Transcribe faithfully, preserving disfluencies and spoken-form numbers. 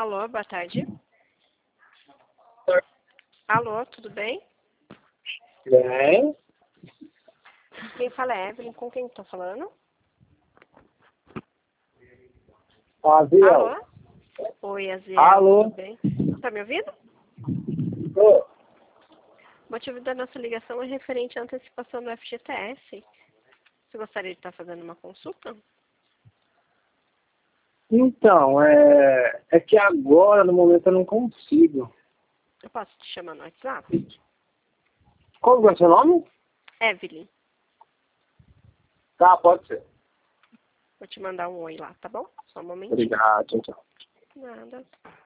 Alô, boa tarde. Alô, tudo bem? Bem. Quem fala é Evelyn, com quem estou falando? Aziel. Alô? Oi, Aziel, Alô? tudo bem? Tá me ouvindo? Ô, O motivo da nossa ligação é referente à antecipação do F G T S. Você gostaria de estar fazendo uma consulta? então, é, é que agora, no momento, eu não consigo. Eu posso te chamar no WhatsApp? Qual que é o seu nome? Evelyn, Tá, pode ser. vou te mandar um oi lá, tá bom? Só um momentinho. Obrigado, tchau, tchau. Nada.